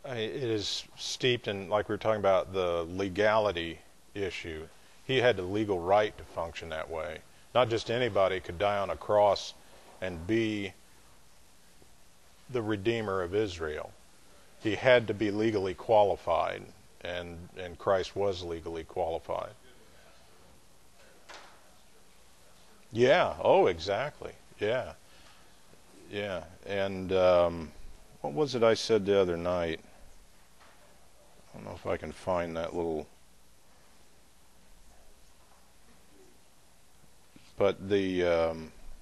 it is steeped in, like we were talking about, the legality issue. He had the legal right to function that way. Not just anybody could die on a cross and be the Redeemer of Israel. He had to be legally qualified, and Christ was legally qualified. Yeah, oh, exactly. Yeah. Yeah, and what was it I said the other night? I don't know if I can find that little... But the...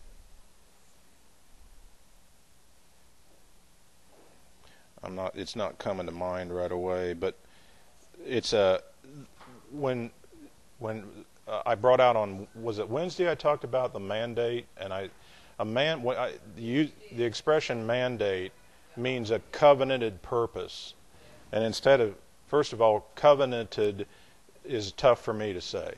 it's not coming to mind right away, but it's when I brought out on, was it Wednesday, I talked about the mandate, and the expression mandate means a covenanted purpose. And instead of, first of all, covenanted is tough for me to say.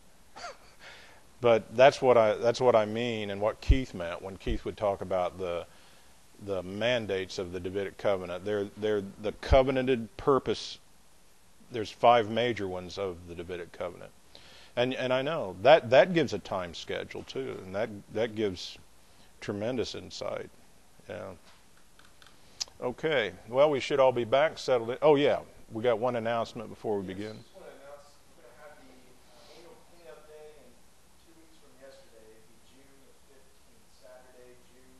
But that's what I mean, and what Keith meant when Keith would talk about the mandates of the Davidic covenant. They're the covenanted purpose. There's 5 major ones of the Davidic covenant. And I know that gives a time schedule too, and that gives tremendous insight. Yeah. Okay. Well, we should all be back, settled in. Oh yeah, we got one announcement before we begin. Just want to announce we're going to have the annual cleanup day in 2 weeks from yesterday. It'll be June the 15th, Saturday, June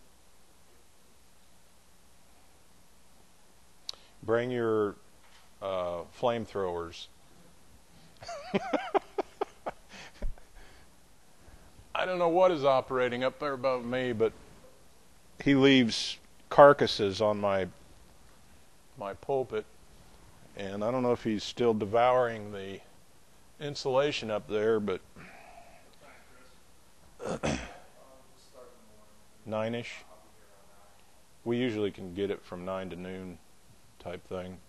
15th. Bring your flamethrowers. I don't know what is operating up there above me, but he leaves carcasses on my pulpit, and I don't know if he's still devouring the insulation up there, but 9-ish. We usually can get it from 9 to noon type thing.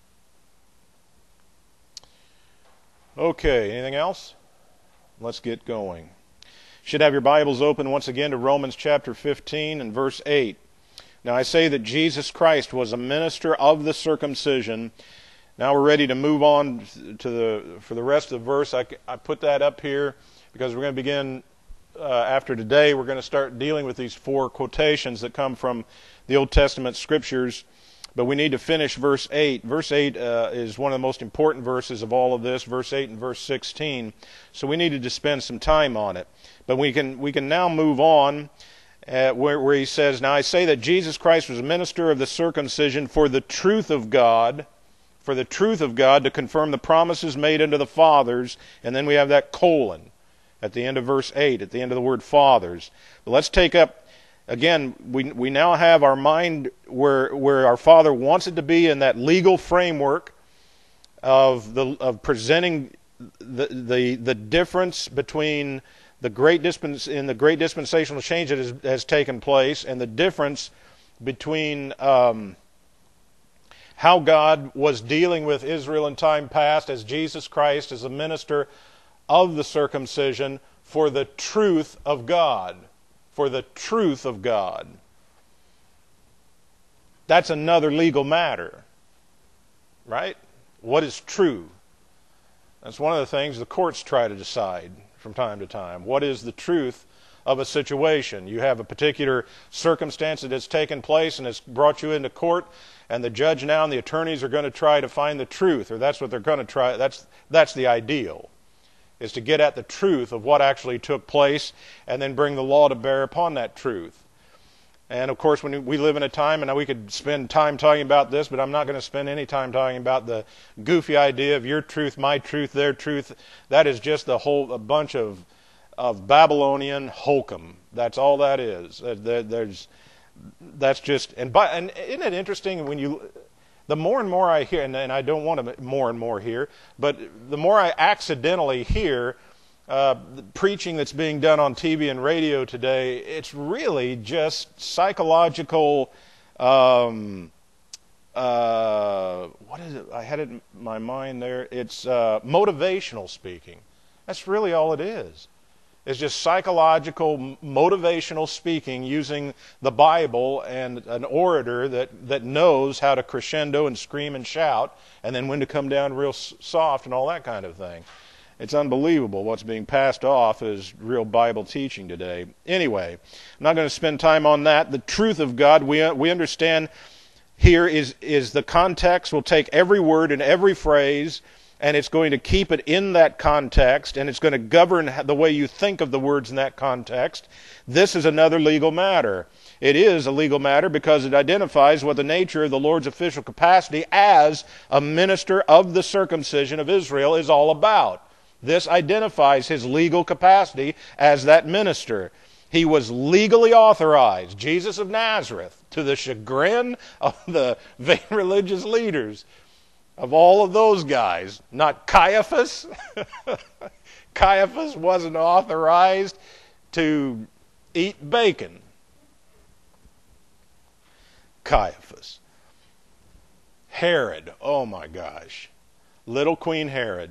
Okay, anything else? Let's get going. Should have your Bibles open once again to Romans chapter 15 and verse 8. Now I say that Jesus Christ was a minister of the circumcision. Now we're ready to move on for the rest of the verse. I put that up here because we're going to begin after today. We're going to start dealing with these 4 quotations that come from the Old Testament scriptures. But we need to finish verse 8. Verse 8 is one of the most important verses of all of this, verse 8 and verse 16. So we needed to spend some time on it. But we can now move on where he says, Now I say that Jesus Christ was a minister of the circumcision for the truth of God, to confirm the promises made unto the fathers. And then we have that colon at the end of verse 8, at the end of the word fathers. But let's take up, again, we now have our mind where our Father wants it to be in that legal framework of presenting the difference between the great dispensational change that has taken place, and the difference between how God was dealing with Israel in time past as Jesus Christ as a minister of the circumcision for the truth of God. For the truth of God. That's another legal matter, right? What is true? That's one of the things the courts try to decide from time to time. What is the truth of a situation? You have a particular circumstance that has taken place and has brought you into court, and the judge now and the attorneys are going to try to find the truth, or that's what they're going to try. That's the ideal, is to get at the truth of what actually took place and then bring the law to bear upon that truth. And of course, when we live in a time, and we could spend time talking about this, but I'm not going to spend any time talking about the goofy idea of your truth, my truth, their truth. That is just a bunch of Babylonian hokum. That's all that is. That's just, and isn't it interesting when the more and more I hear, and I don't want to more and more hear, but the more I accidentally hear the preaching that's being done on TV and radio today, it's really just psychological, what is it? I had it in my mind there. It's motivational speaking. That's really all it is. It's just psychological, motivational speaking using the Bible and an orator that knows how to crescendo and scream and shout, and then when to come down real soft and all that kind of thing. It's unbelievable what's being passed off as real Bible teaching today. Anyway, I'm not going to spend time on that. The truth of God, we understand here is the context. We'll take every word and every phrase, and it's going to keep it in that context, and it's going to govern the way you think of the words in that context. This is another legal matter. It is a legal matter because it identifies what the nature of the Lord's official capacity as a minister of the circumcision of Israel is all about. This identifies his legal capacity as that minister. He was legally authorized, Jesus of Nazareth, to the chagrin of the vain religious leaders, of all of those guys. Not Caiaphas. Caiaphas wasn't authorized to eat bacon. Caiaphas. Herod, oh my gosh. Little Queen Herod.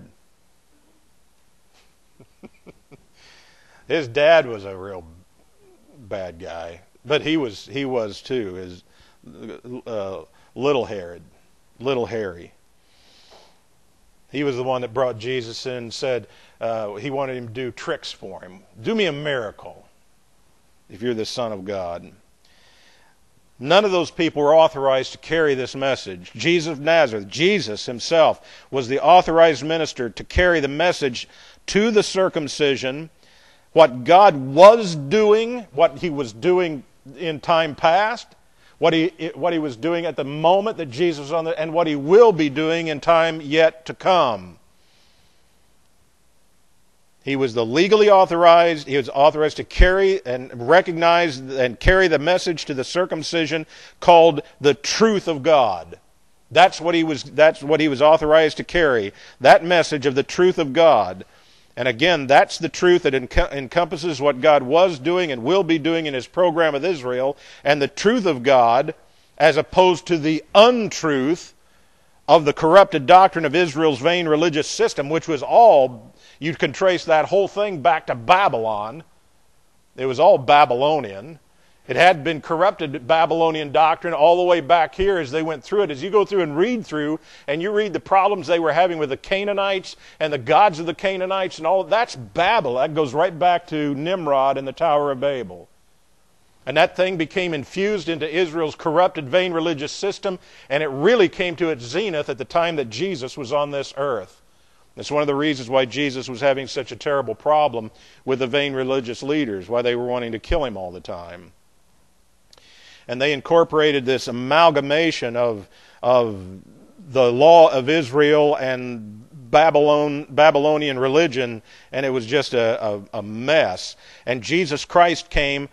His dad was a real bad guy, but he was too. His little Herod, little Harry. He was the one that brought Jesus in and said he wanted him to do tricks for him. Do me a miracle if you're the Son of God. None of those people were authorized to carry this message. Jesus of Nazareth, Jesus himself, was the authorized minister to carry the message to the circumcision, what God was doing, what he was doing in time past, what he was doing at the moment that Jesus was on the, and what he will be doing in time yet to come. He was the legally authorized. He was authorized to carry and recognize and carry the message to the circumcision called the truth of God. That's what he was authorized to carry. That message of the truth of God. And again, that's the truth that encompasses what God was doing and will be doing in his program with Israel, and the truth of God as opposed to the untruth of the corrupted doctrine of Israel's vain religious system, which was all, you can trace that whole thing back to Babylon. It was all Babylonian. It had been corrupted Babylonian doctrine all the way back here as they went through it. As you go through and you read the problems they were having with the Canaanites and the gods of the Canaanites and all, that's Babel. That goes right back to Nimrod and the Tower of Babel. And that thing became infused into Israel's corrupted, vain religious system, and it really came to its zenith at the time that Jesus was on this earth. That's one of the reasons why Jesus was having such a terrible problem with the vain religious leaders, why they were wanting to kill him all the time. And they incorporated this amalgamation of the law of Israel and Babylonian religion, and it was just a mess. And Jesus Christ came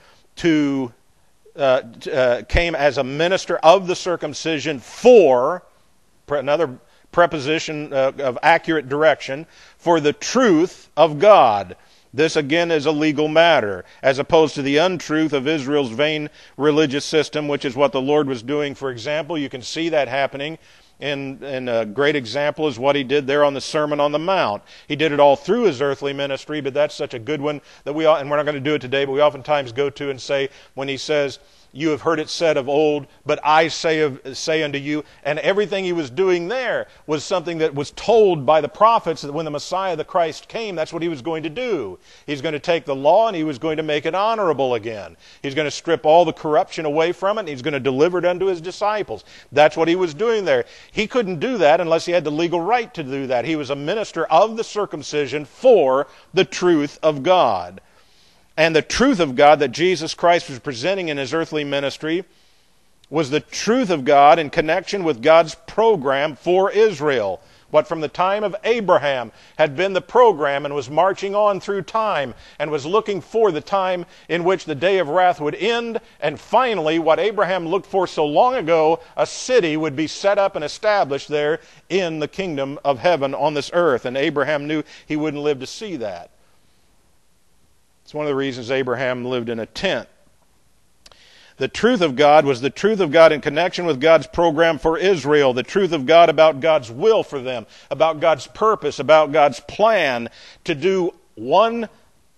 as a minister of the circumcision for, another preposition of accurate direction, for the truth of God. This again is a legal matter, as opposed to the untruth of Israel's vain religious system, which is what the Lord was doing. For example, you can see that happening, and a great example is what he did there on the Sermon on the Mount. He did it all through his earthly ministry, but that's such a good one that and we're not going to do it today, but we oftentimes go to and say, when he says, "You have heard it said of old, but I say unto you," and everything he was doing there was something that was told by the prophets that when the Messiah, the Christ, came, that's what he was going to do. He's going to take the law and he was going to make it honorable again. He's going to strip all the corruption away from it and he's going to deliver it unto his disciples. That's what he was doing there. He couldn't do that unless he had the legal right to do that. He was a minister of the circumcision for the truth of God. And the truth of God that Jesus Christ was presenting in his earthly ministry was the truth of God in connection with God's program for Israel. What from the time of Abraham had been the program and was marching on through time and was looking for the time in which the day of wrath would end. And finally, what Abraham looked for so long ago, a city would be set up and established there in the kingdom of heaven on this earth. And Abraham knew he wouldn't live to see that. It's one of the reasons Abraham lived in a tent. The truth of God was the truth of God in connection with God's program for Israel, the truth of God about God's will for them, about God's purpose, about God's plan to do one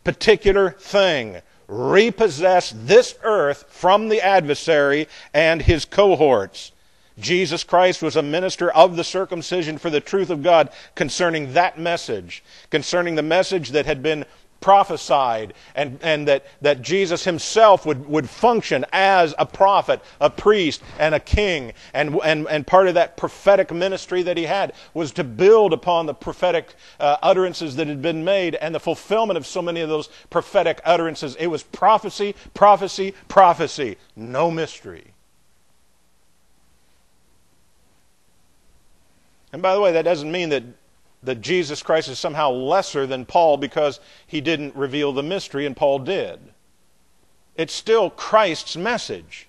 particular thing: repossess this earth from the adversary and his cohorts. Jesus Christ was a minister of the circumcision for the truth of God concerning that message, concerning the message that had been prophesied, and that Jesus himself would function as a prophet, a priest, and a king. And part of that prophetic ministry that he had was to build upon the prophetic utterances that had been made and the fulfillment of so many of those prophetic utterances. It was prophecy, prophecy, prophecy. No mystery. And by the way, that doesn't mean that Jesus Christ is somehow lesser than Paul because he didn't reveal the mystery and Paul did. It's still Christ's message.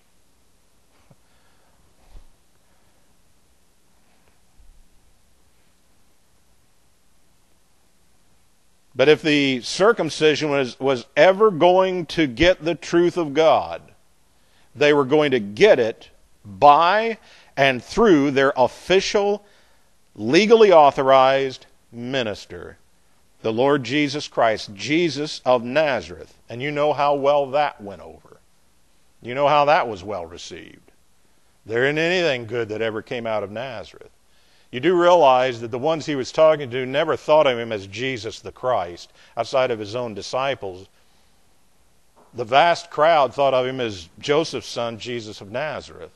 But if the circumcision was ever going to get the truth of God, they were going to get it by and through their official, legally authorized minister, the Lord Jesus Christ, Jesus of Nazareth. And you know how well that went over. You know how that was well received. There isn't anything good that ever came out of Nazareth. You do realize that the ones he was talking to never thought of him as Jesus the Christ, outside of his own disciples. The vast crowd thought of him as Joseph's son, Jesus of Nazareth.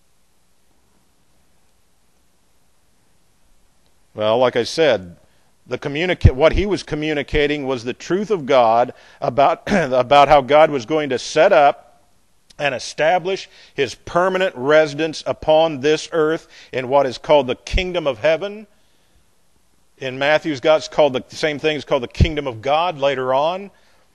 Well, like I said, what he was communicating was the truth of God about how God was going to set up and establish his permanent residence upon this earth in what is called the kingdom of heaven. In Matthew's God's called the same thing. It's called the kingdom of God later on.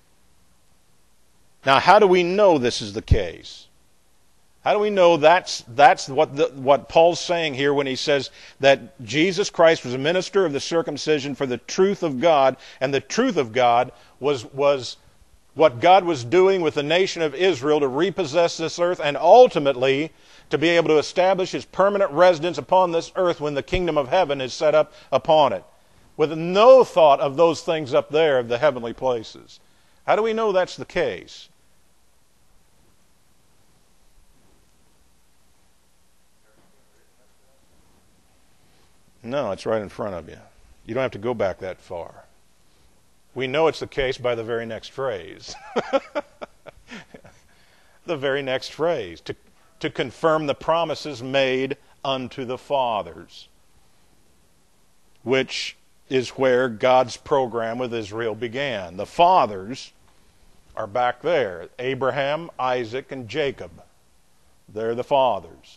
Now, how do we know this is the case? How do we know that's what Paul's saying here when he says that Jesus Christ was a minister of the circumcision for the truth of God, and the truth of God was what God was doing with the nation of Israel to repossess this earth and ultimately to be able to establish his permanent residence upon this earth when the kingdom of heaven is set up upon it, with no thought of those things up there of the heavenly places. How do we know that's the case? No, it's right in front of you. You don't have to go back that far. We know it's the case by the very next phrase. The very next phrase. To confirm the promises made unto the fathers, which is where God's program with Israel began. The fathers are back there. Abraham, Isaac, and Jacob. They're the fathers.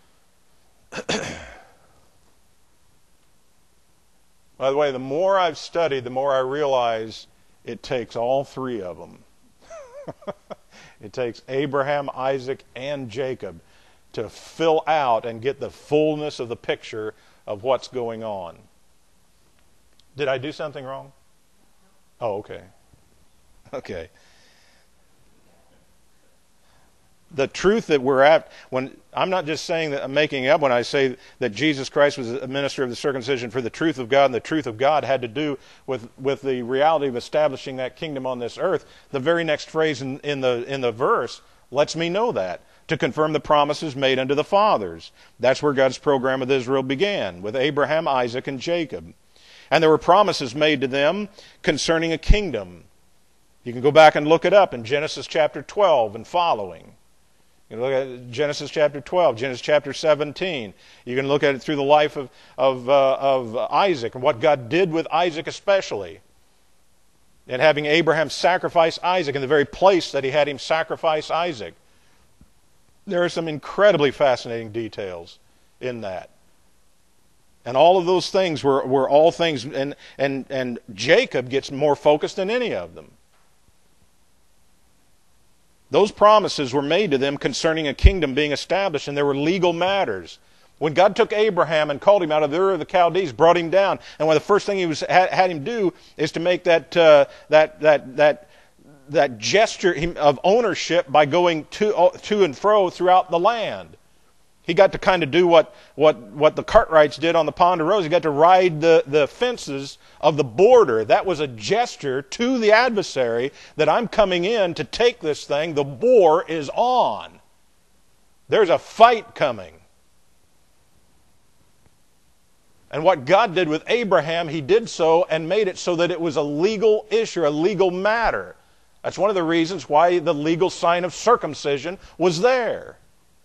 By the way, the more I've studied, the more I realize it takes all three of them. It takes Abraham, Isaac, and Jacob to fill out and get the fullness of the picture of what's going on. Did I do something wrong? Oh, okay. Okay. The truth that we're at, when I'm not just saying that I'm making up when I say that Jesus Christ was a minister of the circumcision for the truth of God, and the truth of God had to do with the reality of establishing that kingdom on this earth. The very next phrase in the verse lets me know that. To confirm the promises made unto the fathers. That's where God's program with Israel began, with Abraham, Isaac, and Jacob. And there were promises made to them concerning a kingdom. You can go back and look it up in Genesis chapter 12 and following. You can look at Genesis chapter 12, Genesis chapter 17. You can look at it through the life of Isaac and what God did with Isaac especially. And having Abraham sacrifice Isaac in the very place that he had him sacrifice Isaac. There are some incredibly fascinating details in that. And all of those things were all things, and Jacob gets more focused than any of them. Those promises were made to them concerning a kingdom being established, and there were legal matters. When God took Abraham and called him out of Ur of the Chaldees, brought him down, and one of the first thing he had him do is to make that gesture of ownership by going to and fro throughout the land. He got to kind of do what the Cartwrights did on the Ponderosa. He got to ride the fences of the border. That was a gesture to the adversary that I'm coming in to take this thing. The war is on. There's a fight coming. And what God did with Abraham, He did so and made it so that it was a legal issue, a legal matter. That's one of the reasons why the legal sign of circumcision was there.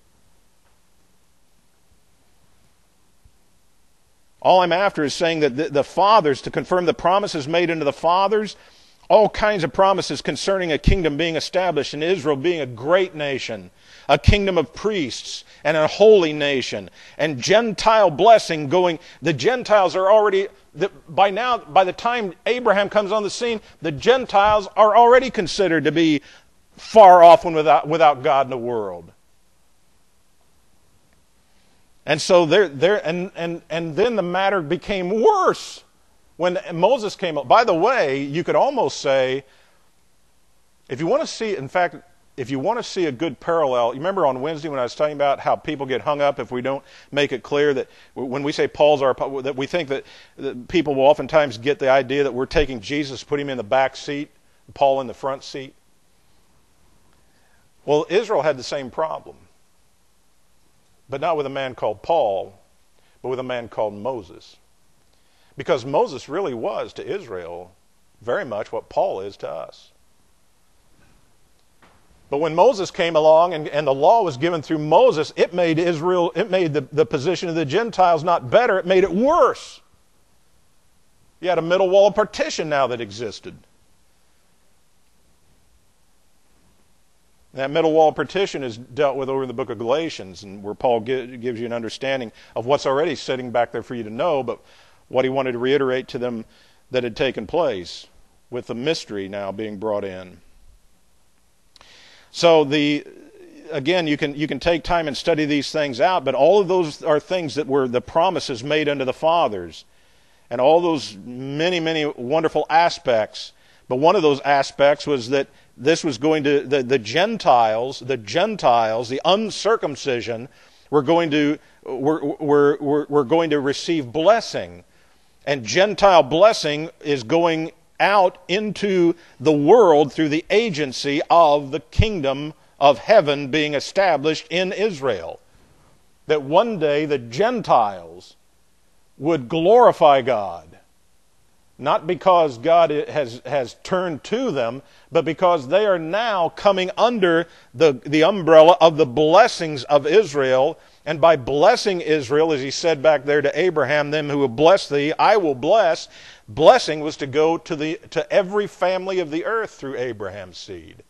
All I'm after is saying that the fathers, to confirm the promises made unto the fathers, all kinds of promises concerning a kingdom being established in Israel, being a great nation, a kingdom of priests, and a holy nation, and Gentile blessing going. The Gentiles are already, by now, by the time Abraham comes on the scene, the Gentiles are already considered to be far off and without God in the world. And so and then the matter became worse when Moses came up. By the way, you could almost say, if you want to see, in fact, if you want to see a good parallel, you remember on Wednesday when I was talking about how people get hung up if we don't make it clear that when we say Paul's our, that we think that people will oftentimes get the idea that we're taking Jesus, put him in the back seat, Paul in the front seat. Well, Israel had the same problem. But not with a man called Paul, but with a man called Moses. Because Moses really was to Israel very much what Paul is to us. But when Moses came along and the law was given through Moses, it made Israel, it made the position of the Gentiles not better, it made it worse. You had a middle wall of partition now that existed. That middle wall partition is dealt with over in the book of Galatians, and where Paul gives you an understanding of what's already sitting back there for you to know, but what he wanted to reiterate to them that had taken place, with the mystery now being brought in. So again, you can take time and study these things out, but all of those are things that were the promises made unto the fathers, and all those many, many wonderful aspects. But one of those aspects was that this was going to, the Gentiles, the uncircumcision, were going to receive blessing. And Gentile blessing is going out into the world through the agency of the kingdom of heaven being established in Israel. That one day the Gentiles would glorify God. Not because God has turned to them, but because they are now coming under the umbrella of the blessings of Israel. And by blessing Israel, as he said back there to Abraham, them who will bless thee, I will bless. Blessing was to go to every family of the earth through Abraham's seed.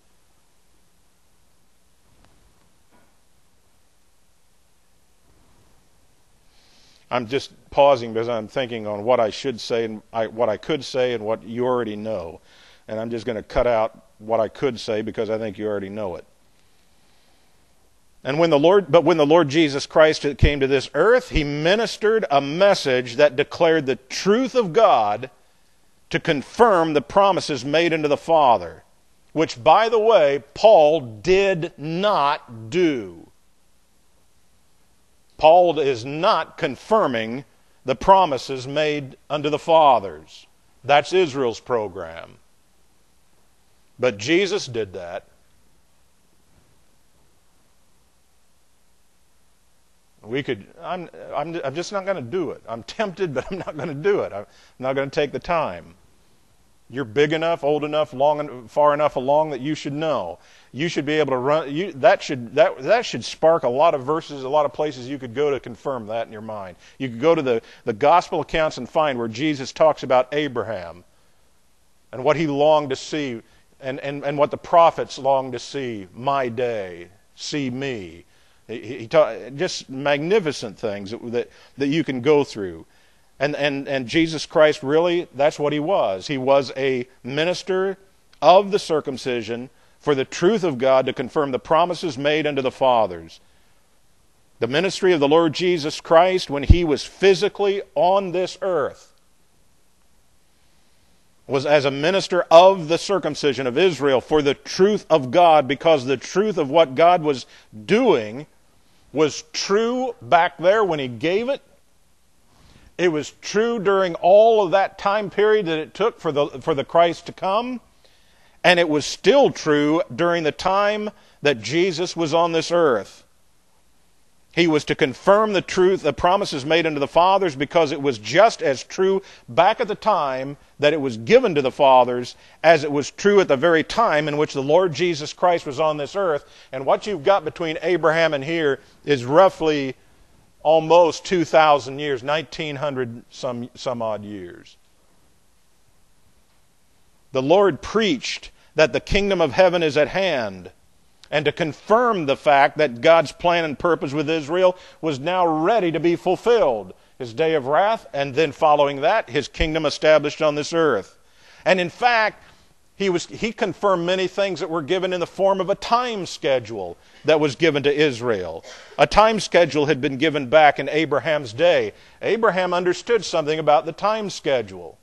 I'm just pausing because I'm thinking on what I should say and what I could say and what you already know. And I'm just going to cut out what I could say because I think you already know it. And when the Lord Jesus Christ came to this earth, he ministered a message that declared the truth of God to confirm the promises made unto the Father, which, by the way, Paul did not do. Paul is not confirming the promises made unto the fathers. That's Israel's program. But Jesus did that. I'm just not going to do it. I'm tempted, but I'm not going to do it. I'm not going to take the time. You're big enough, old enough, far enough along that you should know. You should be able to run. That should spark a lot of verses, a lot of places you could go to confirm that in your mind. You could go to the gospel accounts and find where Jesus talks about Abraham and what he longed to see, and what the prophets longed to see. My day, see me. He taught just magnificent things that you can go through. And Jesus Christ, really, that's what he was. He was a minister of the circumcision for the truth of God to confirm the promises made unto the fathers. The ministry of the Lord Jesus Christ when he was physically on this earth was as a minister of the circumcision of Israel for the truth of God, because the truth of what God was doing was true back there when he gave it. It was true during all of that time period that it took for the Christ to come. And it was still true during the time that Jesus was on this earth. He was to confirm the truth, the promises made unto the fathers, because it was just as true back at the time that it was given to the fathers as it was true at the very time in which the Lord Jesus Christ was on this earth. And what you've got between Abraham and here is roughly almost 2,000 years, 1,900 some odd years. The Lord preached that the kingdom of heaven is at hand, and to confirm the fact that God's plan and purpose with Israel was now ready to be fulfilled. His day of wrath, and then following that, his kingdom established on this earth. And in fact, he confirmed many things that were given in the form of a time schedule that was given to Israel. A time schedule had been given back in Abraham's day. Abraham understood something about the time schedule.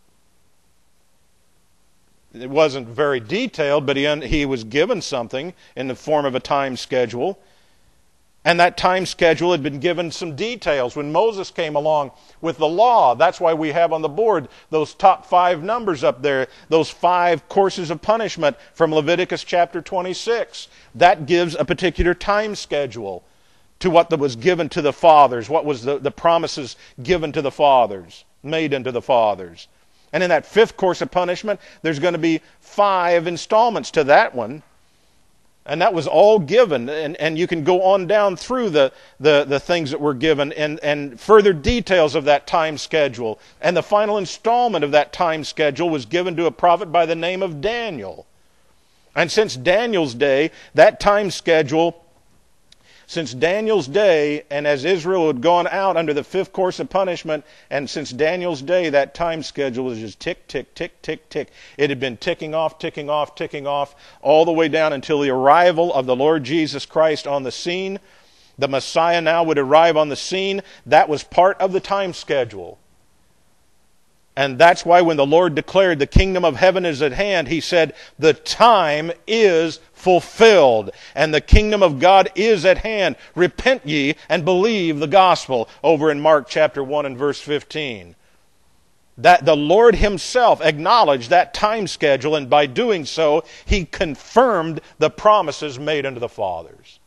It wasn't very detailed, but he was given something in the form of a time schedule. And that time schedule had been given some details. When Moses came along with the law, that's why we have on the board those top 5 numbers up there, those 5 courses of punishment from Leviticus chapter 26. That gives a particular time schedule to what was given to the fathers, what was the promises given to the fathers, made unto the fathers. And in that 5th course of punishment, there's going to be 5 installments to that one. And that was all given. And you can go on down through the things that were given and further details of that time schedule. And the final installment of that time schedule was given to a prophet by the name of Daniel. And since Daniel's day, that time schedule, since Daniel's day, and as Israel had gone out under the 5th course of punishment, and since Daniel's day, that time schedule was just tick, tick, tick, tick, tick. It had been ticking off, ticking off, ticking off, all the way down until the arrival of the Lord Jesus Christ on the scene. The Messiah now would arrive on the scene. That was part of the time schedule. And that's why when the Lord declared the kingdom of heaven is at hand, he said, the time is fulfilled, and the kingdom of God is at hand. Repent ye and believe the gospel, over in Mark chapter 1 and verse 15. That the Lord himself acknowledged that time schedule, and by doing so, he confirmed the promises made unto the fathers.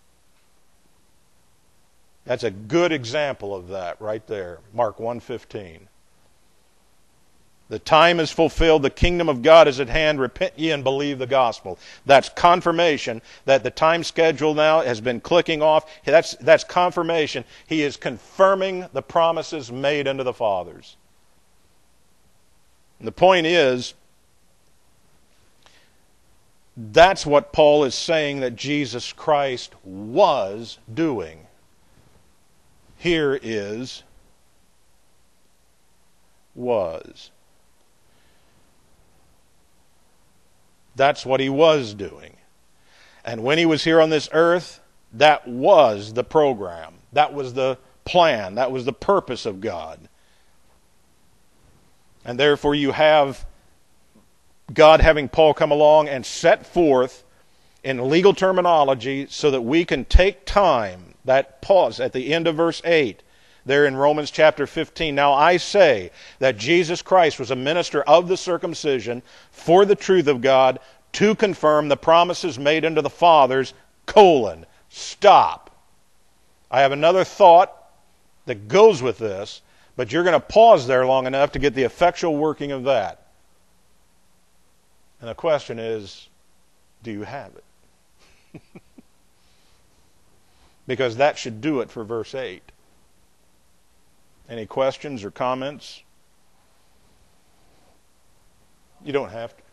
That's a good example of that right there, Mark 1:15. The time is fulfilled, the kingdom of God is at hand, repent ye and believe the gospel. That's confirmation that the time schedule now has been clicking off. That's confirmation. He is confirming the promises made unto the fathers. And the point is, that's what Paul is saying that Jesus Christ was doing. Here is was. That's what he was doing. And when he was here on this earth, that was the program. That was the plan. That was the purpose of God. And therefore you have God having Paul come along and set forth in legal terminology so that we can take time, that pause at the end of verse 8, there in Romans chapter 15. Now I say that Jesus Christ was a minister of the circumcision for the truth of God, to confirm the promises made unto the fathers, stop. I have another thought that goes with this, but you're going to pause there long enough to get the effectual working of that. And the question is, do you have it? Because that should do it for verse 8. Any questions or comments? You don't have to.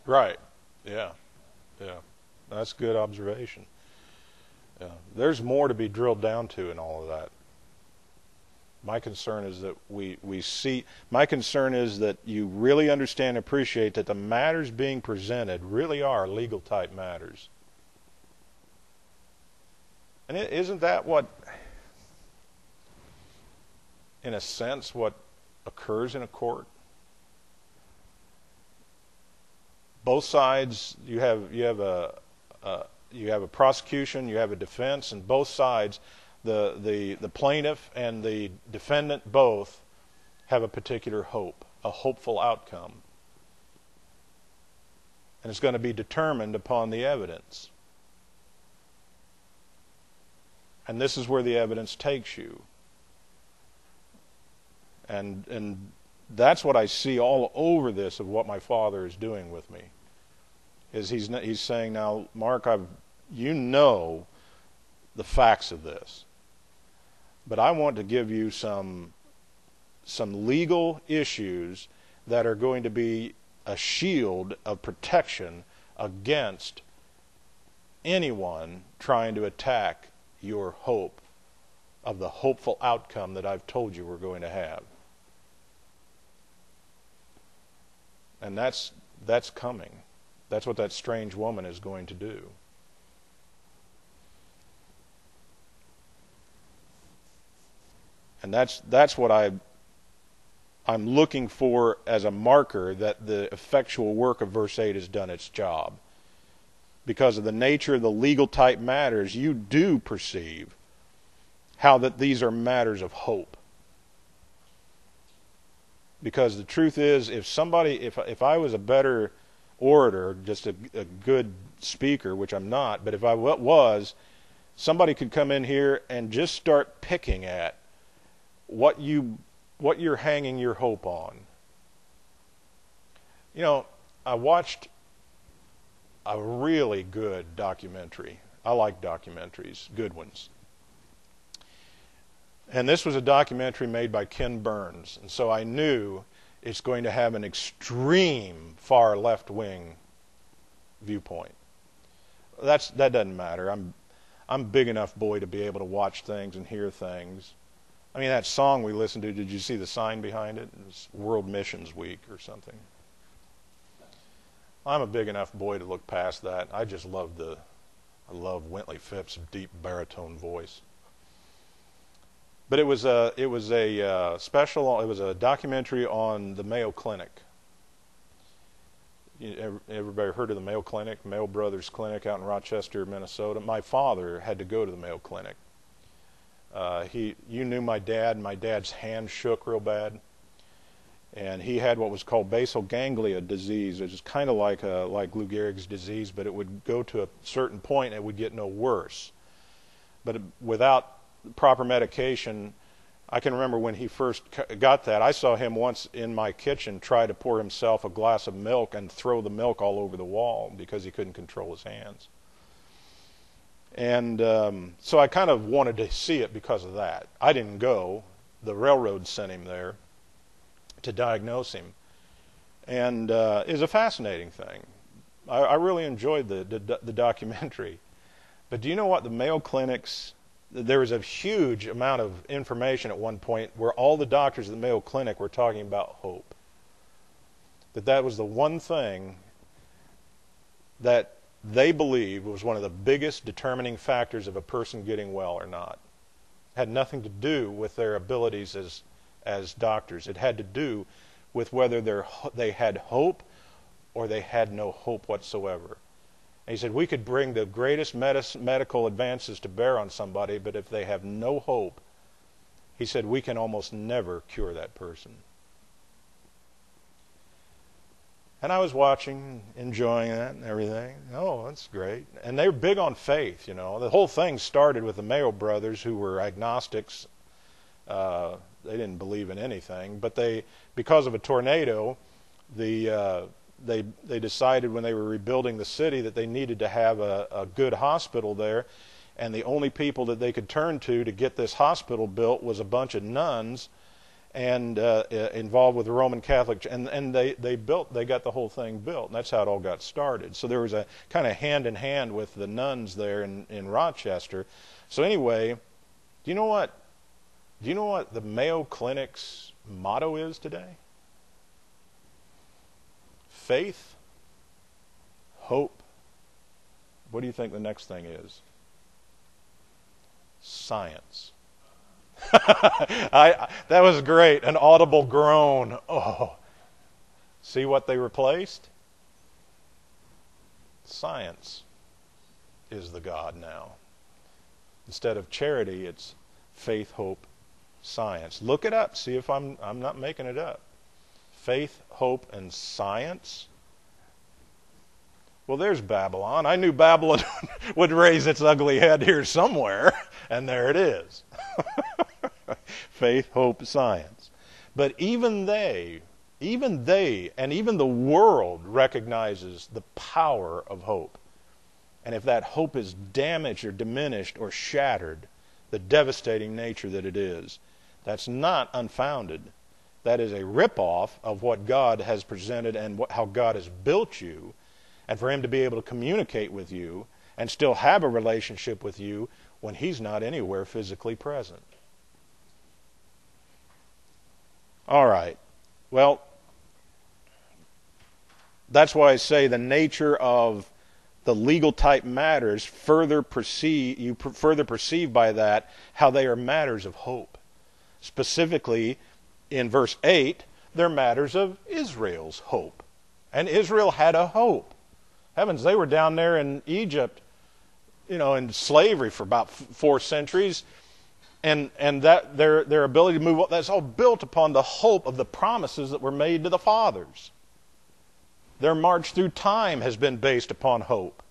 Right. Yeah. Yeah. That's a good observation. Yeah. There's more to be drilled down to in all of that. My concern is that we see, my concern is that you really understand and appreciate that the matters being presented really are legal type matters. And isn't that what, in a sense, what occurs in a court? Both sides, you have a prosecution, you have a defense, and both sides, the plaintiff and the defendant both have a particular hope, a hopeful outcome. And it's going to be determined upon the evidence. And this is where the evidence takes you. And that's what I see all over this of what my Father is doing with me. Is he's saying, now, Mark, you know the facts of this, but I want to give you some legal issues that are going to be a shield of protection against anyone trying to attack your hope of the hopeful outcome that I've told you we're going to have. And that's coming. That's what that strange woman is going to do. And that's what I'm looking for as a marker that the effectual work of verse 8 has done its job. Because of the nature of the legal type matters, you do perceive how that these are matters of hope. Because the truth is, if I was a better orator, just a good speaker, which I'm not, but if I was, somebody could come in here and just start picking at what you're hanging your hope on. You know, I watched a really good documentary. I like documentaries, good ones. And this was a documentary made by Ken Burns. And so I knew it's going to have an extreme far left-wing viewpoint. That doesn't matter. I'm a big enough boy to be able to watch things and hear things. I mean, that song we listened to, did you see the sign behind it? It was World Missions Week or something. I'm a big enough boy to look past that. I love Wintley Phipps' deep baritone voice. But it was a documentary on the Mayo Clinic. Everybody heard of the Mayo Clinic, Mayo Brothers Clinic out in Rochester, Minnesota? My father had to go to the Mayo Clinic. You knew my dad. My dad's hand shook real bad, and he had what was called basal ganglia disease, which is kind of like Lou Gehrig's disease, but it would go to a certain point and it would get no worse. But without proper medication, I can remember when he first got that, I saw him once in my kitchen try to pour himself a glass of milk and throw the milk all over the wall because he couldn't control his hands. And so I kind of wanted to see it because of that. I didn't go. The railroad sent him there to diagnose him. And it was a fascinating thing. I really enjoyed the documentary. But do you know what? The Mayo Clinics, there was a huge amount of information at one point where all the doctors at the Mayo Clinic were talking about hope. That was the one thing that they believed was one of the biggest determining factors of a person getting well or not. It had nothing to do with their abilities as doctors. It had to do with whether they had hope or they had no hope whatsoever. And he said, we could bring the greatest medical advances to bear on somebody, but if they have no hope, he said, we can almost never cure that person. And I was watching, enjoying that and everything. Oh, that's great. And they were big on faith, you know. The whole thing started with the Mayo brothers, who were agnostics. They didn't believe in anything. But because of a tornado, they decided when they were rebuilding the city that they needed to have a good hospital there. And the only people that they could turn to get this hospital built was a bunch of nuns. and involved with the Roman Catholic, and they got the whole thing built, and that's how it all got started. So there was a kind of hand in hand with the nuns there in Rochester. So anyway, do you know what the Mayo Clinic's motto is today? Faith, hope. What do you think the next thing is? Science. That was great. An audible groan. Oh. See what they replaced? Science is the God now. Instead of charity, it's faith, hope, science. Look it up. See if I'm not making it up. Faith, hope, and science. Well, there's Babylon. I knew Babylon would raise its ugly head here somewhere, and there it is. Faith, hope, science. But even they, and even the world recognizes the power of hope. And if that hope is damaged or diminished or shattered, the devastating nature that it is, that's not unfounded. That is a ripoff of what God has presented and how God has built you. And for Him to be able to communicate with you and still have a relationship with you when He's not anywhere physically present. All right. Well, that's why I say the nature of the legal type matters further perceive by that how they are matters of hope. Specifically, in verse 8, they're matters of Israel's hope. And Israel had a hope. Heavens, they were down there in Egypt, in slavery for about 4 centuries. And that their ability to move, that's all built upon the hope of the promises that were made to the fathers. Their march through time has been based upon hope.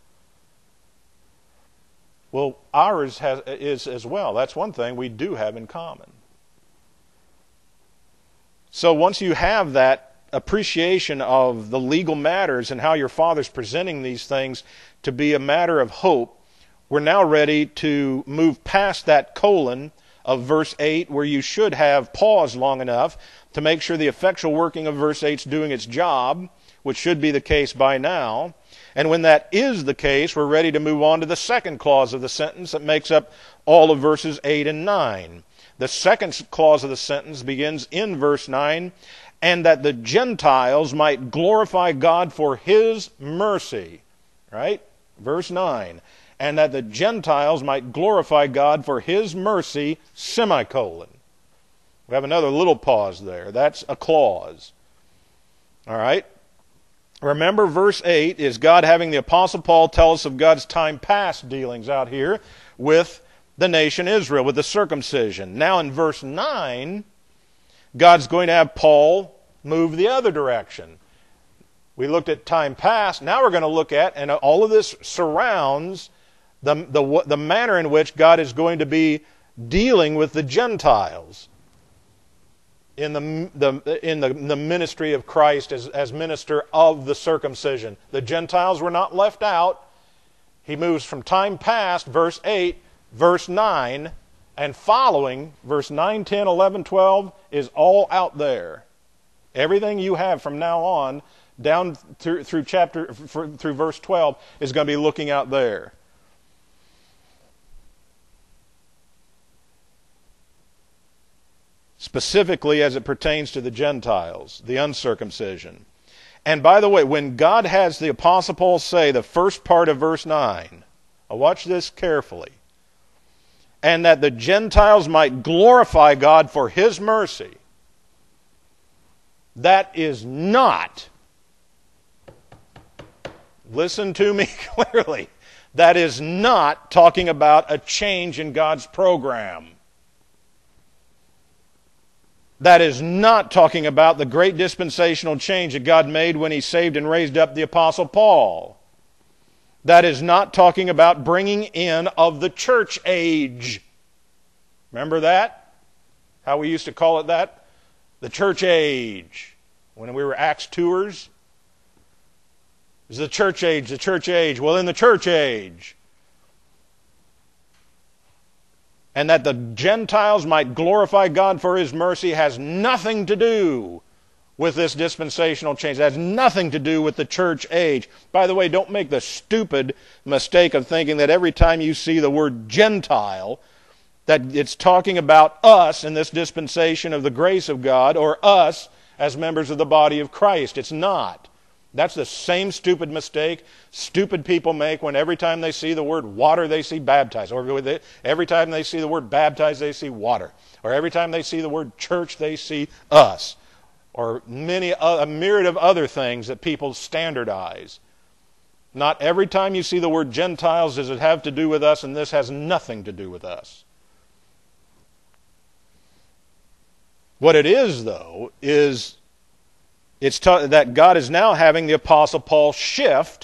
Well, ours is as well. That's one thing we do have in common. So once you have that appreciation of the legal matters and how your Father's presenting these things to be a matter of hope, we're now ready to move past that colon of verse 8, where you should have paused long enough to make sure the effectual working of verse 8 is doing its job, which should be the case by now. And when that is the case, we're ready to move on to the second clause of the sentence that makes up all of verses 8 and 9. The second clause of the sentence begins in verse 9, and that the Gentiles might glorify God for His mercy. Right? Verse 9. And that the Gentiles might glorify God for His mercy, semicolon. We have another little pause there. That's a clause. All right? Remember, verse 8 is God having the Apostle Paul tell us of God's time past dealings out here with the nation Israel, with the circumcision. Now in verse 9, God's going to have Paul move the other direction. We looked at time past. Now we're going to look at, and all of this surrounds the manner in which God is going to be dealing with the Gentiles in the ministry of Christ as minister of the circumcision. The Gentiles were not left out. He moves from time past, verse 8, verse 9, and following, verse 9, 10, 11, 12, is all out there. Everything you have from now on, down through verse 12, is going to be looking out there. Specifically as it pertains to the Gentiles, the uncircumcision. And by the way, when God has the Apostle Paul say the first part of verse 9, now watch this carefully, and that the Gentiles might glorify God for His mercy, that is not, listen to me clearly, that is not talking about a change in God's program. That is not talking about the great dispensational change that God made when He saved and raised up the Apostle Paul. That is not talking about bringing in of the church age. Remember that? How we used to call it that? The church age. When we were Acts tours. It was the church age, the church age. Well, in the church age. and that the Gentiles might glorify God for His mercy has nothing to do with this dispensational change. It has nothing to do with the church age. By the way, don't make the stupid mistake of thinking that every time you see the word Gentile, that it's talking about us in this dispensation of the grace of God, or us as members of the body of Christ. It's not. That's the same stupid mistake stupid people make when every time they see the word water, they see baptized. Or every time they see the word baptized, they see water. Or every time they see the word church, they see us. Or a myriad of other things that people standardize. Not every time you see the word Gentiles does it have to do with us, and this has nothing to do with us. What it is, though, is that God is now having the Apostle Paul shift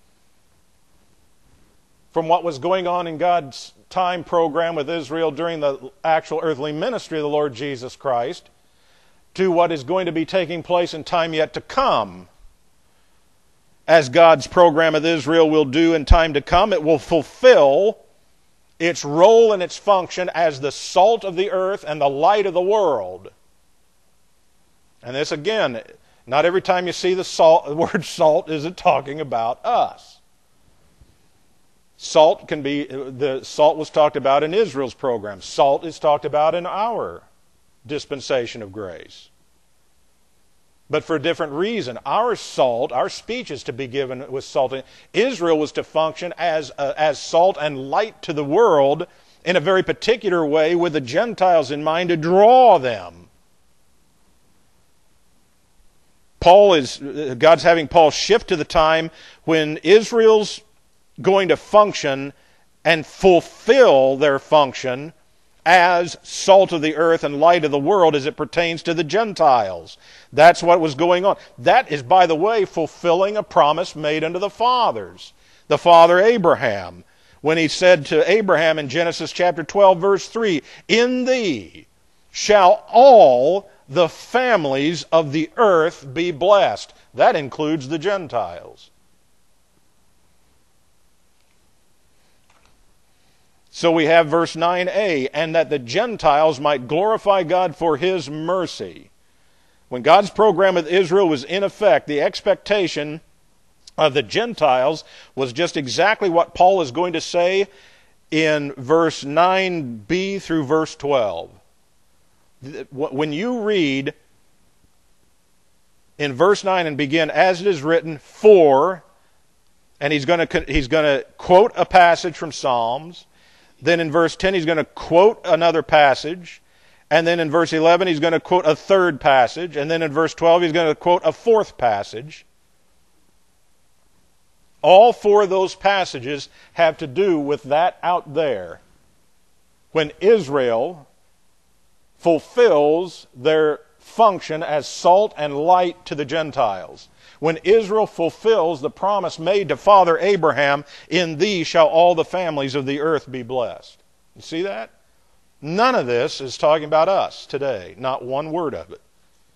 from what was going on in God's time program with Israel during the actual earthly ministry of the Lord Jesus Christ to what is going to be taking place in time yet to come. As God's program with Israel will do in time to come, it will fulfill its role and its function as the salt of the earth and the light of the world. And this, again, not every time you see the word salt is it talking about us. Salt was talked about in Israel's program. Salt is talked about in our dispensation of grace. But for a different reason. Our salt, our speech is to be given with salt. Israel was to function as salt and light to the world in a very particular way with the Gentiles in mind to draw them. God's having Paul shift to the time when Israel's going to function and fulfill their function as salt of the earth and light of the world as it pertains to the Gentiles. That's what was going on. That is, by the way, fulfilling a promise made unto the fathers. The father Abraham, when he said to Abraham in Genesis chapter 12, verse 3, "In thee shall all the families of the earth be blessed." That includes the Gentiles. So we have verse 9a, "and that the Gentiles might glorify God for His mercy." When God's program with Israel was in effect, the expectation of the Gentiles was just exactly what Paul is going to say in verse 9b through verse 12. When you read in verse 9 and begin, "As it is written, for," and he's going to quote a passage from Psalms. Then in verse 10 he's going to quote another passage. And then in verse 11 he's going to quote a third passage. And then in verse 12 he's going to quote a fourth passage. All four of those passages have to do with that out there. When Israel fulfills their function as salt and light to the Gentiles. When Israel fulfills the promise made to Father Abraham, "In thee shall all the families of the earth be blessed." You see that? None of this is talking about us today. Not one word of it.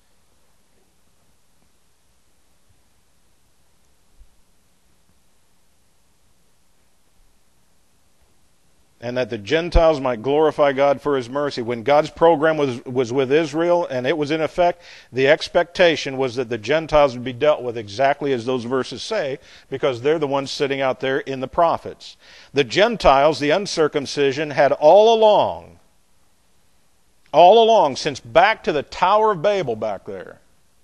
"And that the Gentiles might glorify God for His mercy." When God's program was with Israel and it was in effect, the expectation was that the Gentiles would be dealt with exactly as those verses say, because they're the ones sitting out there in the prophets. The Gentiles, the uncircumcision, had all along, since back to the Tower of Babel back there,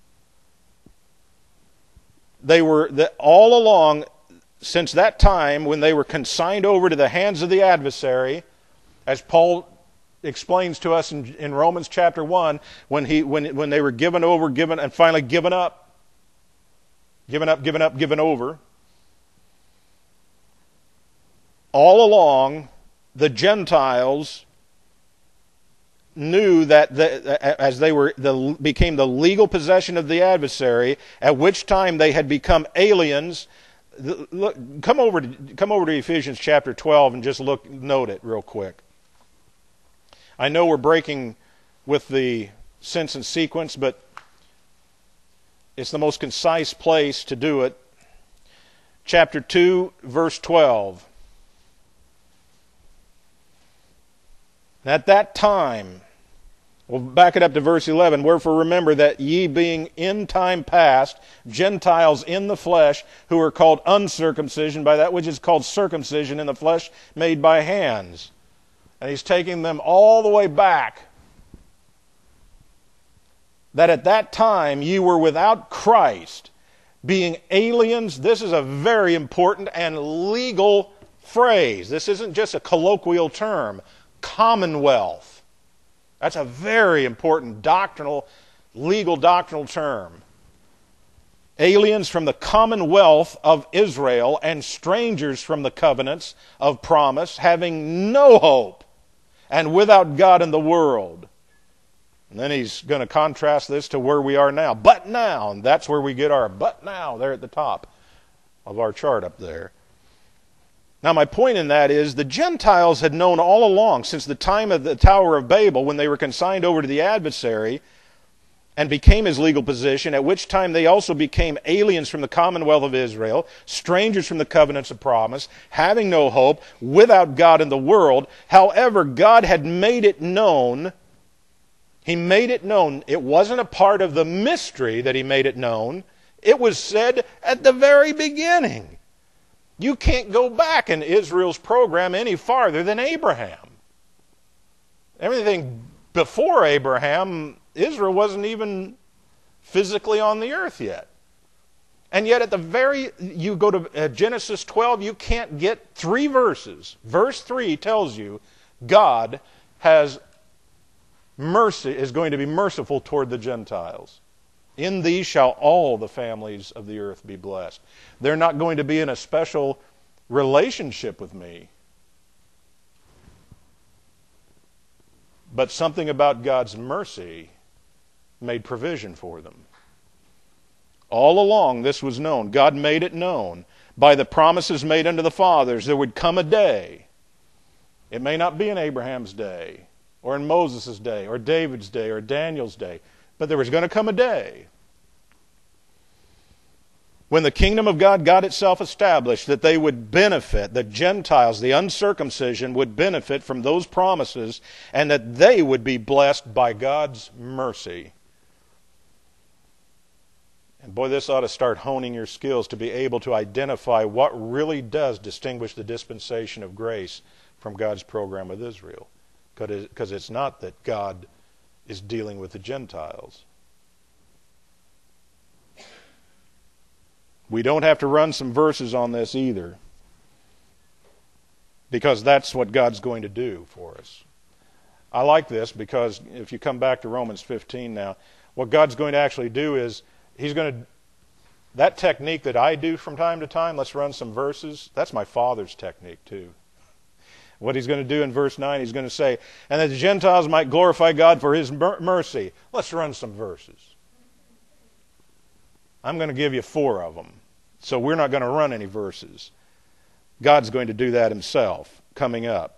all along, since that time when they were consigned over to the hands of the adversary, as Paul explains to us in Romans chapter 1, when they were given over, and finally given over. All along, the Gentiles knew that as they became the legal possession of the adversary, at which time they had become aliens. Look, come over to Ephesians chapter 12 and just note it real quick. I know we're breaking with the sense and sequence, but it's the most concise place to do it. Chapter 2, verse 12. At that time, we'll back it up to verse 11. Wherefore remember that ye being in time past Gentiles in the flesh, who are called uncircumcision by that which is called circumcision in the flesh made by hands. And he's taking them all the way back. That at that time ye were without Christ, being aliens. This is a very important and legal phrase. This isn't just a colloquial term. Commonwealth. That's a very important legal doctrinal term. Aliens from the commonwealth of Israel and strangers from the covenants of promise, having no hope and without God in the world. And then he's going to contrast this to where we are now. But now, and that's where we get our but now there at the top of our chart up there. Now my point in that is the Gentiles had known all along, since the time of the Tower of Babel, when they were consigned over to the adversary and became his legal position, at which time they also became aliens from the commonwealth of Israel, strangers from the covenants of promise, having no hope, without God in the world. However, God had made it known. He made it known. It wasn't a part of the mystery that he made it known. It was said at the very beginning. You can't go back in Israel's program any farther than Abraham. Everything before Abraham, Israel wasn't even physically on the earth yet. And yet you go to Genesis 12, you can't get 3 verses. Verse 3 tells you God has mercy, is going to be merciful toward the Gentiles. In these shall all the families of the earth be blessed. They're not going to be in a special relationship with me. But something about God's mercy made provision for them. All along this was known. God made it known. By the promises made unto the fathers, there would come a day. It may not be in Abraham's day, or in Moses' day, or David's day, or Daniel's day. But there was going to come a day when the kingdom of God got itself established, that they would benefit, the Gentiles, the uncircumcision, would benefit from those promises, and that they would be blessed by God's mercy. And boy, this ought to start honing your skills to be able to identify what really does distinguish the dispensation of grace from God's program with Israel. Because it's not that God is dealing with the Gentiles. We don't have to run some verses on this either, because that's what God's going to do for us. I like this because if you come back to Romans 15 now, what God's going to actually do is He's going to, that technique that I do from time to time, let's run some verses, that's my Father's technique too. What He's going to do in verse 9, He's going to say, and that the Gentiles might glorify God for His mercy. Let's run some verses. I'm going to give you 4 of them. So we're not going to run any verses. God's going to do that Himself coming up.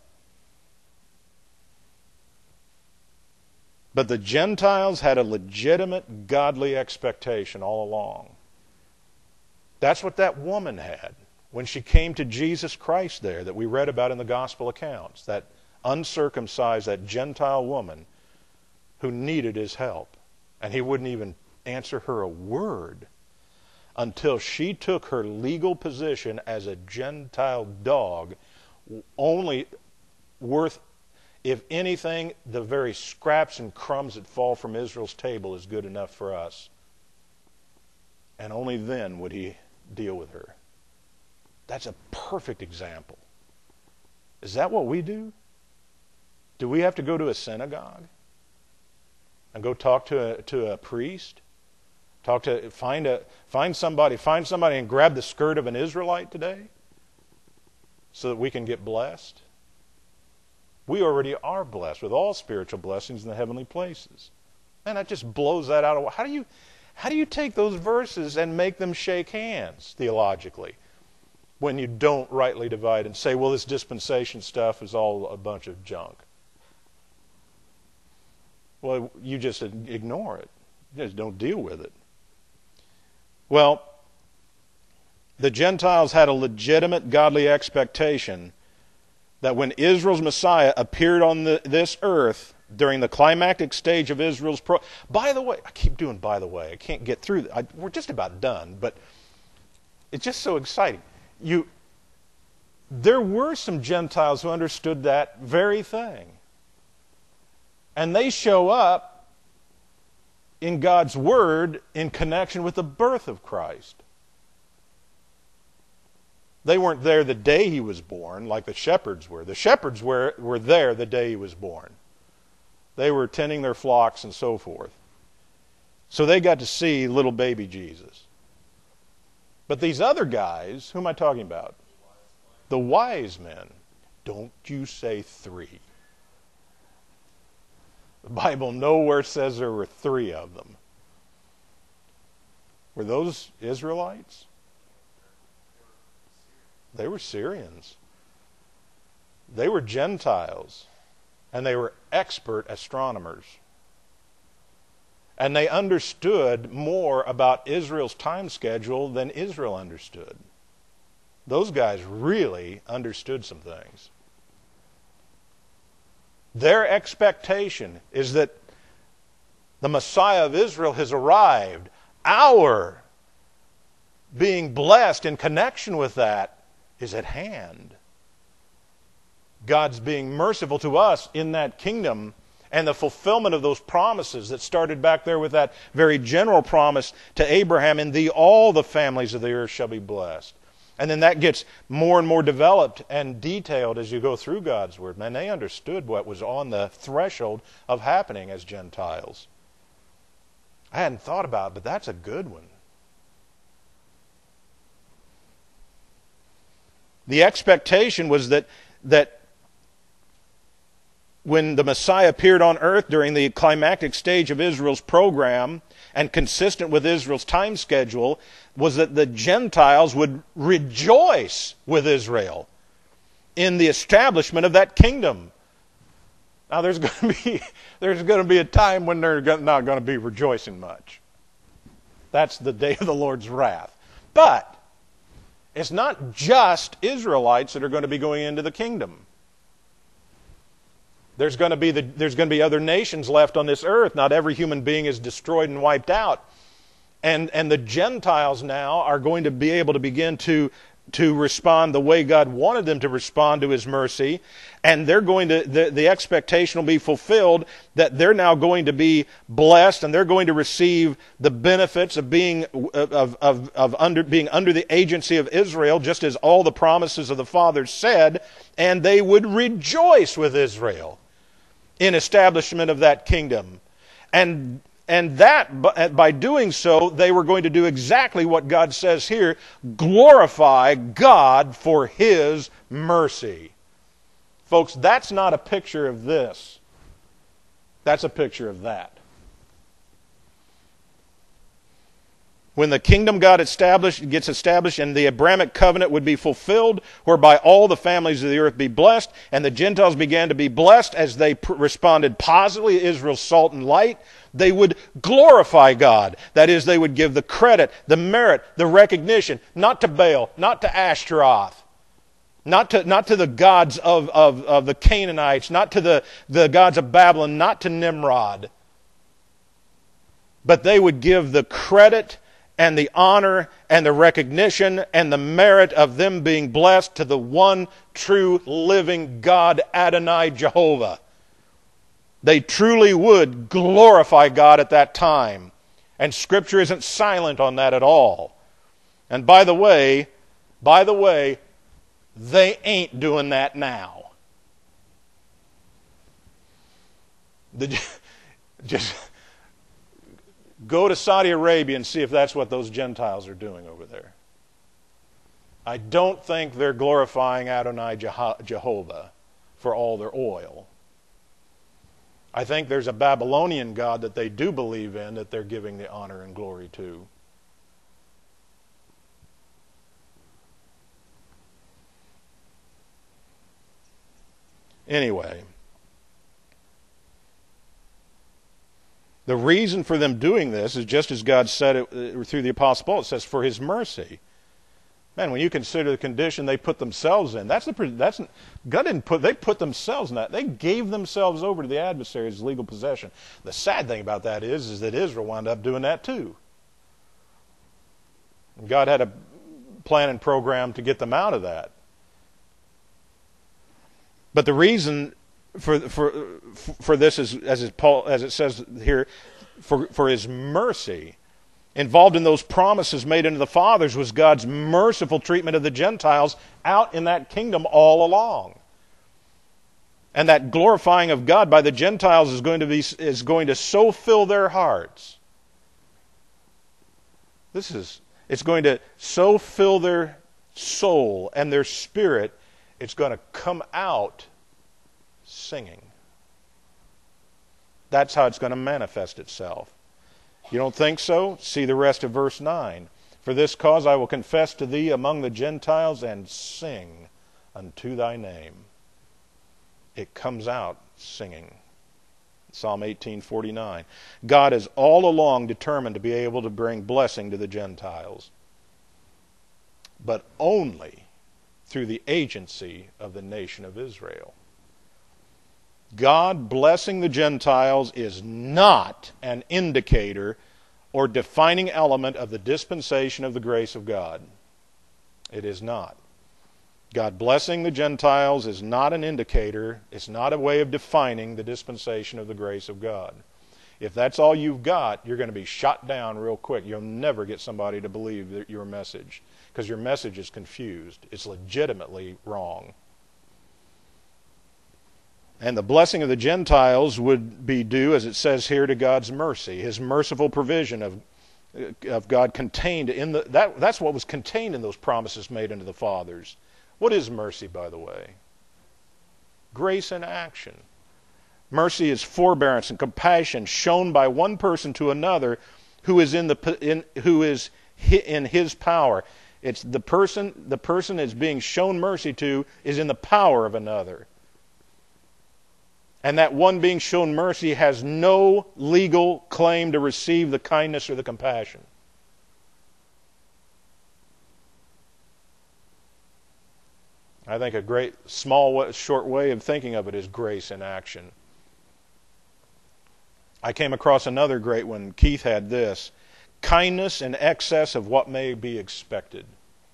But the Gentiles had a legitimate godly expectation all along. That's what that woman had when she came to Jesus Christ there that we read about in the gospel accounts. That uncircumcised, that Gentile woman who needed His help. And He wouldn't even answer her a word until she took her legal position as a Gentile dog, only worth, if anything, the very scraps and crumbs that fall from Israel's table is good enough for us. And only then would He deal with her. That's a perfect example. Is that what we do? Do we have to go to a synagogue and go talk to a priest? Find somebody and grab the skirt of an Israelite today so that we can get blessed? We already are blessed with all spiritual blessings in the heavenly places. Man, that just blows that out of... How do you take those verses and make them shake hands theologically when you don't rightly divide and say, well, this dispensation stuff is all a bunch of junk? Well, you just ignore it. You just don't deal with it. Well, the Gentiles had a legitimate godly expectation that when Israel's Messiah appeared on this earth during the climactic stage of Israel's by the way, I keep doing by the way. I can't get through we're just about done, but it's just so exciting. There were some Gentiles who understood that very thing. And they show up in God's Word in connection with the birth of Christ. They weren't there the day he was born like the shepherds were. The shepherds were there the day he was born. They were tending their flocks and so forth. So they got to see little baby Jesus. But these other guys, who am I talking about? The wise men. Don't you say 3. The Bible nowhere says there were 3 of them. Were those Israelites? They were Syrians. They were Gentiles. And they were expert astronomers. And they understood more about Israel's time schedule than Israel understood. Those guys really understood some things. Their expectation is that the Messiah of Israel has arrived. Our being blessed in connection with that is at hand. God's being merciful to us in that kingdom and the fulfillment of those promises that started back there with that very general promise to Abraham, in thee all the families of the earth shall be blessed. And then that gets more and more developed and detailed as you go through God's Word. Man, they understood what was on the threshold of happening as Gentiles. I hadn't thought about it, but that's a good one. The expectation was that when the Messiah appeared on earth during the climactic stage of Israel's program, and consistent with Israel's time schedule, was that the Gentiles would rejoice with Israel in the establishment of that kingdom. Now there's going to be a time when they're not going to be rejoicing much. That's the day of the Lord's wrath. But it's not just Israelites that are going to be going into the kingdom. There's going to be other nations left on this earth. Not every human being is destroyed and wiped out. And the Gentiles now are going to be able to begin to respond the way God wanted them to respond to His mercy. And they're going to, the expectation will be fulfilled that they're now going to be blessed, and they're going to receive the benefits of being under the agency of Israel, just as all the promises of the fathers said, and they would rejoice with Israel in establishment of that kingdom. And that, by doing so, they were going to do exactly what God says here: glorify God for His mercy. Folks, that's not a picture of this. That's a picture of that. When the kingdom gets established, and the Abrahamic covenant would be fulfilled, whereby all the families of the earth be blessed, and the Gentiles began to be blessed as they responded positively to Israel's salt and light, they would glorify God. That is, they would give the credit, the merit, the recognition, not to Baal, not to Ashtaroth, not to the gods of the Canaanites, not to the gods of Babylon, not to Nimrod. But they would give the credit and the honor and the recognition and the merit of them being blessed to the one true living God, Adonai Jehovah. They truly would glorify God at that time. And Scripture isn't silent on that at all. And by the way, they ain't doing that now. Just go to Saudi Arabia and see if that's what those Gentiles are doing over there. I don't think they're glorifying Adonai Jehovah for all their oil. I think there's a Babylonian god that they do believe in that they're giving the honor and glory to. Anyway, the reason for them doing this is just as God said it through the Apostle Paul. It says, for His mercy. Man, when you consider the condition they put themselves in, God didn't put, they put themselves in that. They gave themselves over to the adversary's legal possession. The sad thing about that is that Israel wound up doing that too. God had a plan and program to get them out of that. But the reason for this is, as it says here, for His mercy. Involved in those promises made unto the fathers was God's merciful treatment of the Gentiles out in that kingdom all along. And that glorifying of God by the Gentiles is going to so fill their hearts. It's going to so fill their soul and their spirit, it's going to come out singing. That's how it's going to manifest itself. You don't think so? See the rest of verse 9. For this cause I will confess to thee among the Gentiles and sing unto thy name. It comes out singing. Psalm 18:49. God is all along determined to be able to bring blessing to the Gentiles, but only through the agency of the nation of Israel. God blessing the Gentiles is not an indicator or defining element of the dispensation of the grace of God. It is not. God blessing the Gentiles is not an indicator. It's not a way of defining the dispensation of the grace of God. If that's all you've got, you're going to be shot down real quick. You'll never get somebody to believe your message because your message is confused. It's legitimately wrong. And the blessing of the Gentiles would be due, as it says here, to God's mercy, His merciful provision of God contained in that's what was contained in those promises made unto the fathers. What is mercy, by the way? Grace in action. Mercy is forbearance and compassion shown by one person to another who is in His power. It's the person is being shown mercy to is in the power of another. And that one being shown mercy has no legal claim to receive the kindness or the compassion. I think a great, short way of thinking of it is grace in action. I came across another great one. Keith had this. Kindness in excess of what may be expected.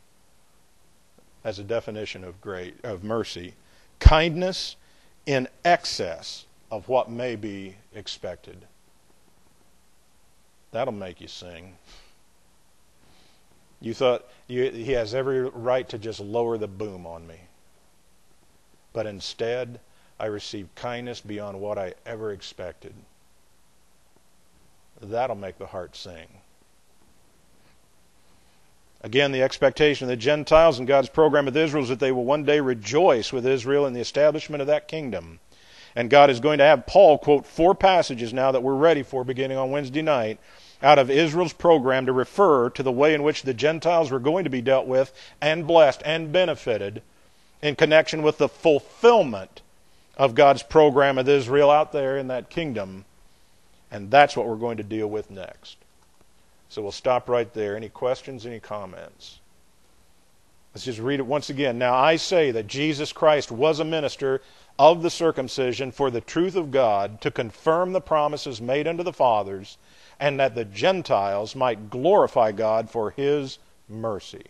As a definition of mercy. Kindness in excess of what may be expected. That'll make you sing. You thought He has every right to just lower the boom on me. But instead, I received kindness beyond what I ever expected. That'll make the heart sing. Again, the expectation of the Gentiles and God's program with Israel is that they will one day rejoice with Israel in the establishment of that kingdom. And God is going to have Paul quote 4 passages now that we're ready for beginning on Wednesday night out of Israel's program to refer to the way in which the Gentiles were going to be dealt with and blessed and benefited in connection with the fulfillment of God's program with Israel out there in that kingdom. And that's what we're going to deal with next. So we'll stop right there. Any questions, any comments? Let's just read it once again. Now I say that Jesus Christ was a minister of the circumcision for the truth of God to confirm the promises made unto the fathers, and that the Gentiles might glorify God for His mercy.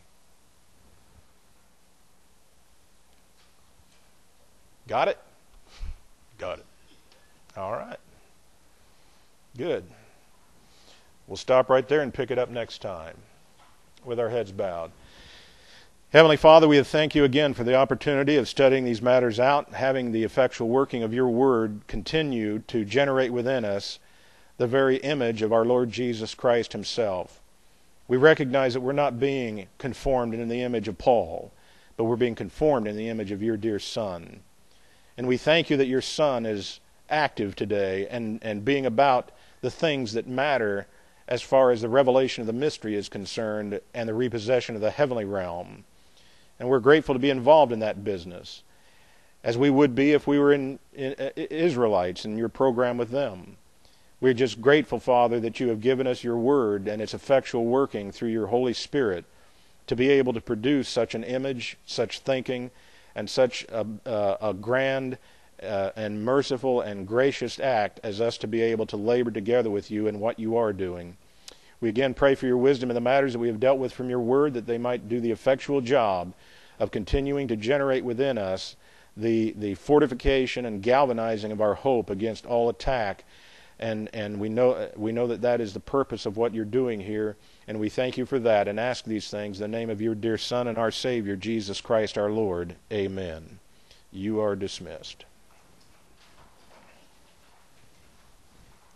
Got it? Got it. All right. Good. We'll stop right there and pick it up next time with our heads bowed. Heavenly Father, we thank you again for the opportunity of studying these matters out, having the effectual working of your word continue to generate within us the very image of our Lord Jesus Christ Himself. We recognize that we're not being conformed in the image of Paul, but we're being conformed in the image of your dear Son. And we thank you that your Son is active today and being about the things that matter as far as the revelation of the mystery is concerned and the repossession of the heavenly realm. And we're grateful to be involved in that business, as we would be if we were in Israelites and your program with them. We're just grateful, Father, that you have given us your word and its effectual working through your Holy Spirit to be able to produce such an image, such thinking, and such a grand and merciful and gracious act as us to be able to labor together with you in what you are doing. We again pray for your wisdom in the matters that we have dealt with from your word, that they might do the effectual job of continuing to generate within us the fortification and galvanizing of our hope against all attack. And we know that that is the purpose of what you're doing here, and we thank you for that and ask these things in the name of your dear Son and our Savior, Jesus Christ our Lord. Amen. You are dismissed.